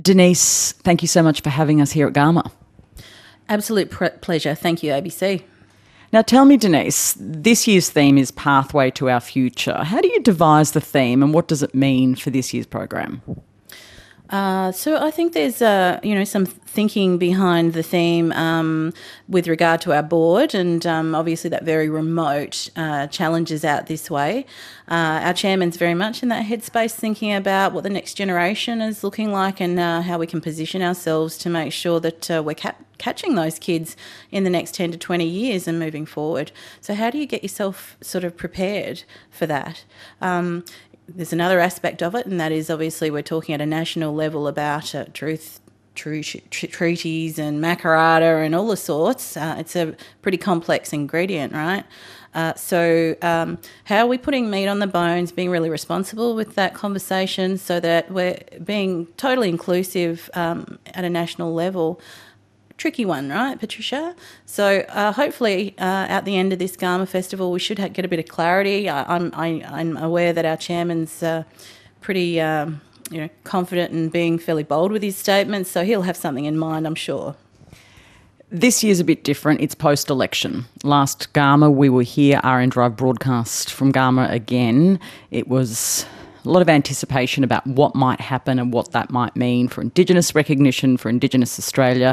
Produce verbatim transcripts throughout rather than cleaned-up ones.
Denise, thank you so much for having us here at Garma. Absolute pre- pleasure. Thank you, A B C. Now tell me, Denise, this year's theme is Pathway to Our Future. How do you devise the theme and what does it mean for this year's program? Uh, so I think there's uh, you know some thinking behind the theme um, with regard to our board, and um, obviously that very remote uh, challenges out this way. Uh, our chairman's very much in that headspace, thinking about what the next generation is looking like and uh, how we can position ourselves to make sure that uh, we're cap- catching those kids in the next ten to twenty years and moving forward. So how do you get yourself sort of prepared for that? Um, There's another aspect of it, and that is obviously we're talking at a national level about uh, truth, true, tr- treaties and Makarrata and all the sorts. Uh, it's a pretty complex ingredient, right? Uh, so um, how are we putting meat on the bones, being really responsible with that conversation so that we're being totally inclusive um, at a national level? Tricky one, right, Patricia? So uh, hopefully uh, at the end of this Garma Festival we should ha- get a bit of clarity. I, I'm, I, I'm aware that our chairman's uh, pretty um, you know, confident and being fairly bold with his statements, so he'll have something in mind, I'm sure. This year's a bit different. It's post-election. Last Garma we were here, R N Drive broadcast from Garma again. It was a lot of anticipation about what might happen and what that might mean for Indigenous recognition, for Indigenous Australia.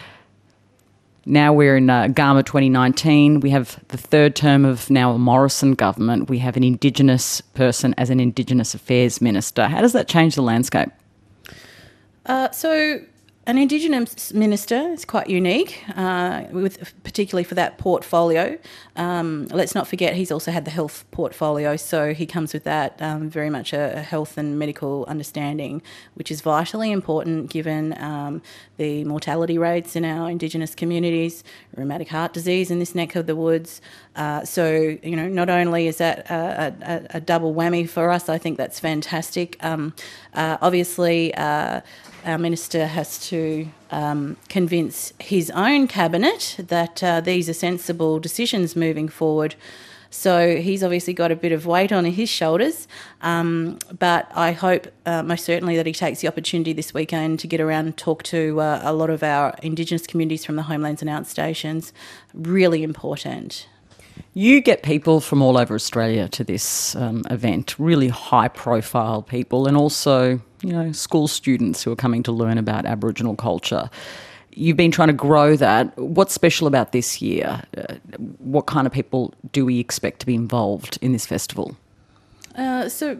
Now we're in uh, Garma twenty nineteen. We have the third term of now a Morrison government. We have an Indigenous person as an Indigenous Affairs Minister. How does that change the landscape? Uh, so an Indigenous minister is quite unique, uh, with particularly for that portfolio. Um, let's not forget he's also had the health portfolio, so he comes with that um, very much a, a health and medical understanding, which is vitally important given um, the mortality rates in our Indigenous communities, rheumatic heart disease in this neck of the woods. Uh, so, you know, not only is that a, a, a double whammy for us, I think that's fantastic. Um, uh, obviously, uh, our minister has to um, convince his own cabinet that uh, these are sensible decisions moving forward. So he's obviously got a bit of weight on his shoulders, um, but I hope uh, most certainly that he takes the opportunity this weekend to get around and talk to uh, a lot of our Indigenous communities from the homelands and outstations. Really important. You get people from all over Australia to this um, event, really high-profile people, and also, you know, school students who are coming to learn about Aboriginal culture. You've been trying to grow that. What's special about this year? Uh, what kind of people do we expect to be involved in this festival? Uh, so,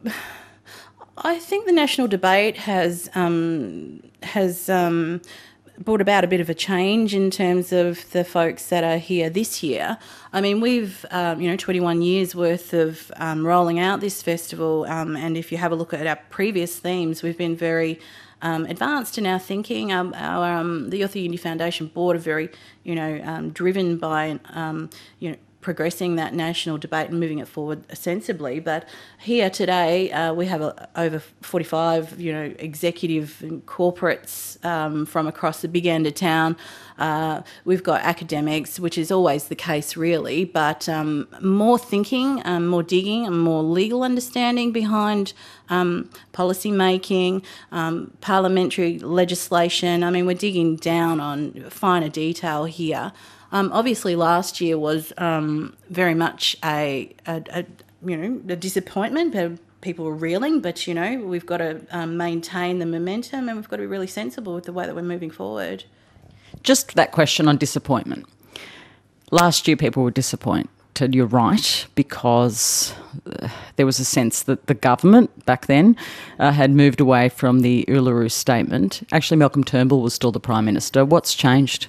I think the national debate has um, has. Um, brought about a bit of a change in terms of the folks that are here this year. I mean, we've, um, you know, twenty-one years worth of um, rolling out this festival, um, and if you have a look at our previous themes, we've been very um, advanced in our thinking. Um, our um, the Yothu Yindi Foundation board are very, you know, um, driven by, um, you know, progressing that national debate and moving it forward sensibly. But here today, uh, we have a, over forty-five, you know, executive and corporates um, from across the big end of town. Uh, we've got academics, which is always the case really, but um, more thinking, um, more digging and more legal understanding behind um, policy making, um, parliamentary legislation. I mean, we're digging down on finer detail here. Um, obviously, last year was um, very much a, a, a you know a disappointment. People were reeling, but you know we've got to um, maintain the momentum, and we've got to be really sensible with the way that we're moving forward. Just that question on disappointment. Last year, people were disappointed. You're right, because uh, there was a sense that the government back then uh, had moved away from the Uluru Statement. Actually, Malcolm Turnbull was still the Prime Minister. What's changed?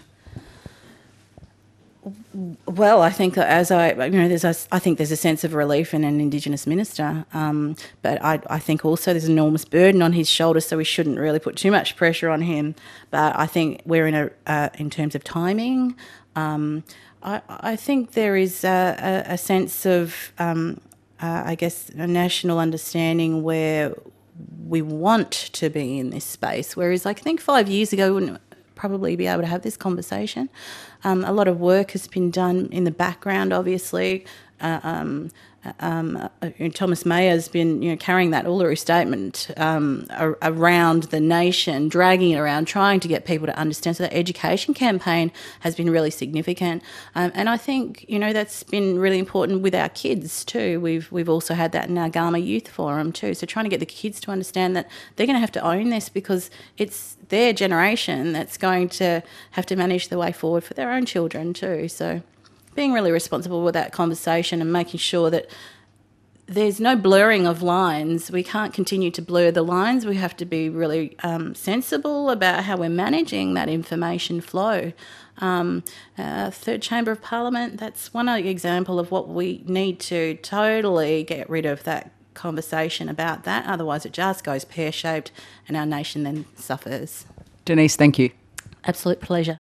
Well, I think that as I, you know, there's a, I think there's a sense of relief in an Indigenous minister, um, but I, I think also there's an enormous burden on his shoulders, so we shouldn't really put too much pressure on him. But I think we're in a, uh, in terms of timing, um, I, I think there is a, a, a sense of, um, uh, I guess, a national understanding where we want to be in this space, whereas like, I think five years ago we wouldn't probably be able to have this conversation. Um, a lot of work has been done in the background, obviously, uh, um, um, uh, Thomas Mayer's been, you know, carrying that Uluru Statement um, ar- around the nation, dragging it around, trying to get people to understand. So that education campaign has been really significant, um, and I think, you know, that's been really important with our kids too. We've we've also had that in our Garma Youth Forum too. So trying to get the kids to understand that they're going to have to own this, because it's their generation that's going to have to manage the way forward for their own children too. So being really responsible with that conversation and making sure that there's no blurring of lines. We can't continue to blur the lines. We have to be really um, sensible about how we're managing that information flow. Um, uh, Third Chamber of Parliament, that's one example of what we need to totally get rid of, that conversation about that. Otherwise it just goes pear-shaped and our nation then suffers. Denise, thank you. Absolute pleasure.